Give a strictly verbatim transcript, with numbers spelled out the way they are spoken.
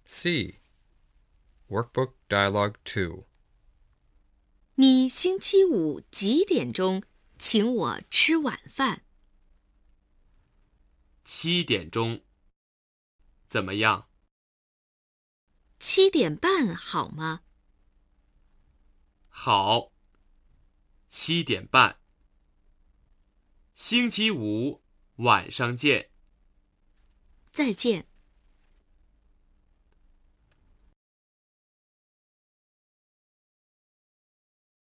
C. Workbook Dialogue two. 你星期五几点钟请我吃晚饭？ 七点钟。怎么样？ 七点半好吗？ 好。七点半。星期五晚上见。 再见。